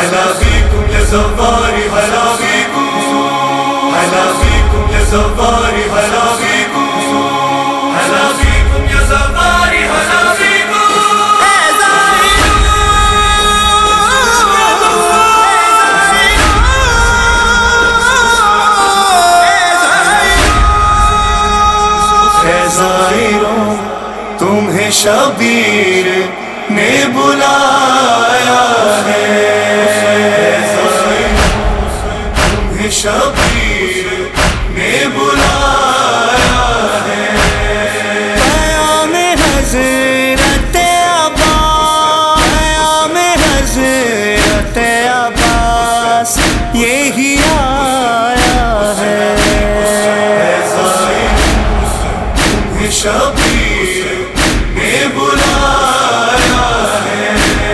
هلا بكم يا زواري هلا بكم هلا بكم يا زواري هلا بكم هلا بكم يا زواري هلا بكم تمہیں شبیر نے بلایا ہے تمہیں شبیر نے بلایا ہے قیام حضرت عباس قیام حضرت عباس یہی آیا ہے تمہیں شبیر نے بلایا ہے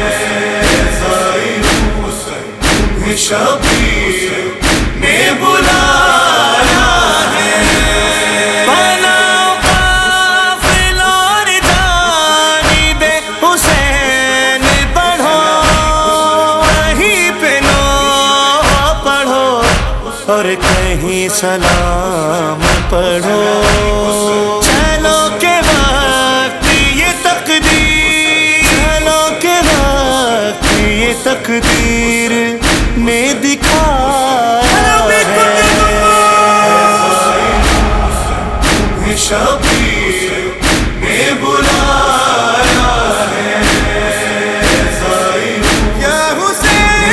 تمہیں شبیر نے بلایا ہے بنا قافلہ اور جانب حسین بڑھو کہیں پہ نو پڑھو اور کہیں سلام پڑھو چلو کے وقت یہ تقدیر چلو کے وقت یہ تقدیر نے دکھایا ہے تمہیں شبیر نے بلایا ہے یا حسین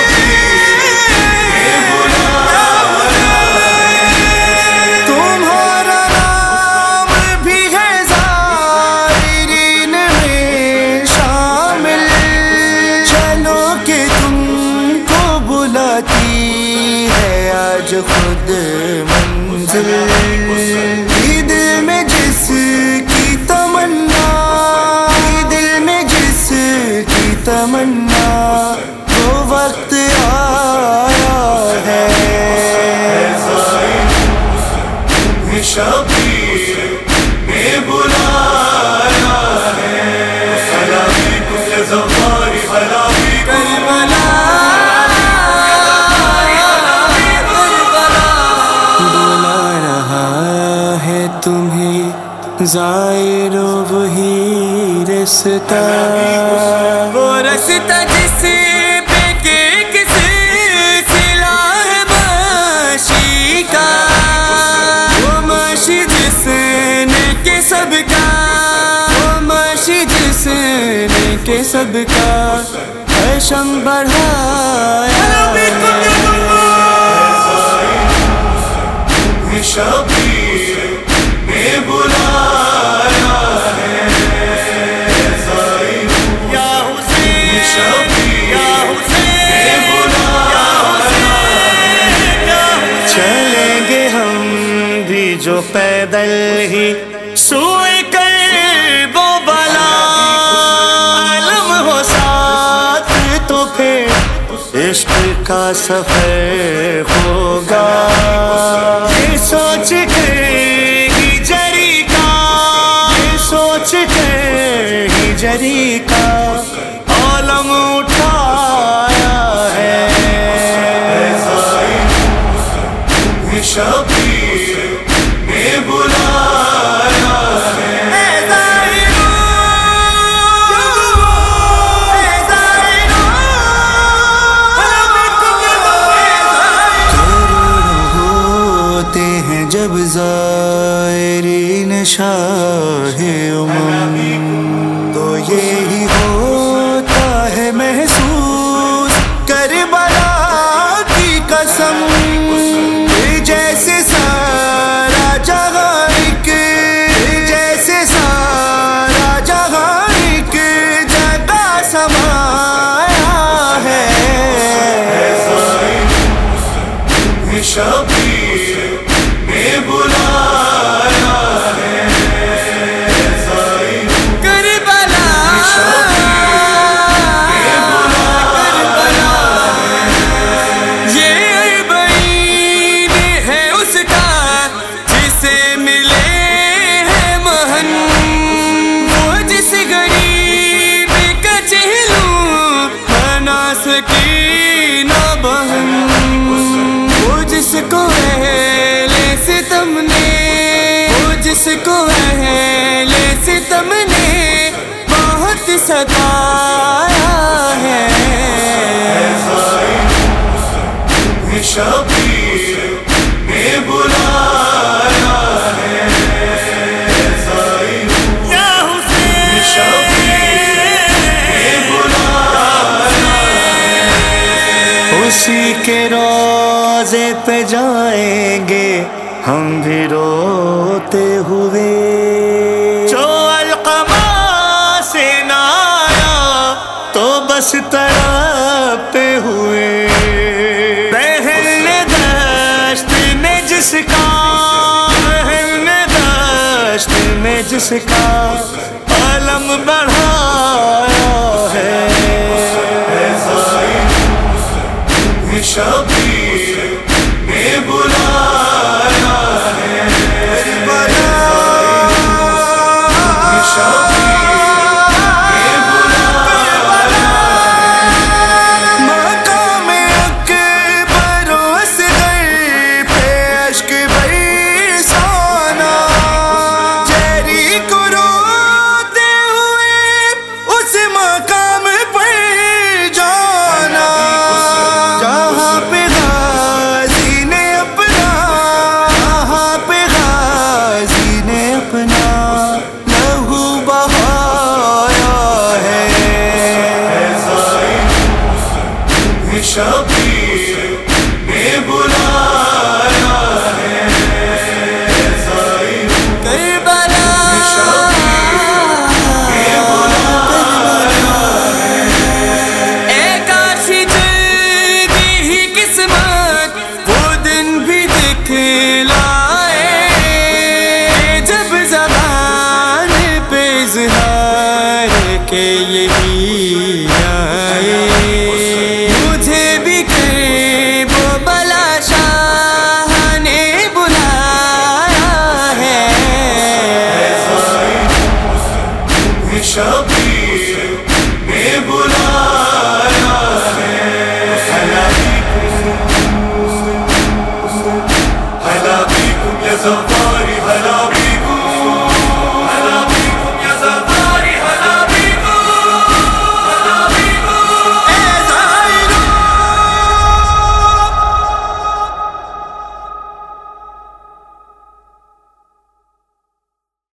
تمہارا نام بھی ہے زائرین میں شامل چلو کہ تم کو بلاتی ہے آج خود منزل دل میں جس کی تمنا دل میں جس کی تمنا وہ وقت آیا ہے تمہیں شبیر نے بلایا ہے ہلا بكم يا زواري هلا بكم بلا رہا ہے تمہیں زائر وہی رستہ وہ رستہ جس پہ کہ کس سلا ہے ماشی کا وہ ماشی جس نے کہ سب کا وہ ماشی جس نے کہ سب کا حشم بڑھایا تمہیں شبیر نے بلایا ہے یا حسین شبیر یا حسین نے بلایا چلیں گے ہم بھی جو پیدل ہی سوئے کرب و بلا علم ہو ساتھ تو پھر عشق کا سفر ہوگا یہ سوچ کر ہجری کا یہ سوچ کر ہجری کا عالم اٹھایا ہے تمہیں شبیر نے بلایا ہے ہوتے ہیں جب زائرین شاہ امم تو یہی ہوتا ہے محسوس کربلا کی قسم جیسے سارا جہاں ایک جیسے سارا جہاں ایک جگہ سمایا ہے تمہیں شبیر نے بلایا ہے کربلا اس کو اہل ستم نے بہت ستایا ہے. شبیر نے بلایا ہے. یا حسین شبیر نے بلایا ہے. اسی کے روضے پہ جائیں گے ہم بھی روتے ہوئے. جو القما سے نہ آیا تو بس تڑپتے ہوئے. بہن نے دشت میں جس کا بہن نے دشت میں جس کا علم بڑھایا ہے. شبیر نے بلایا ہے. مقام اکبر و اصغر پہ اشک برسانا. چہری کو روتے ہوئے اس مقام پر جانا. جہاں پہ غازی نے اپنا جہاں پہ غازی نے اپنا لہو بہایا ہے. شبیر نے بلایا ہے. کربلا اے کاش جلدی ہی قسمت وہ دن بھی دکھلائے جب زبان پہ اظہار کے یہی آئے. مجھے بھی وہ بلا شاہ نے بلایا ہے. شبیر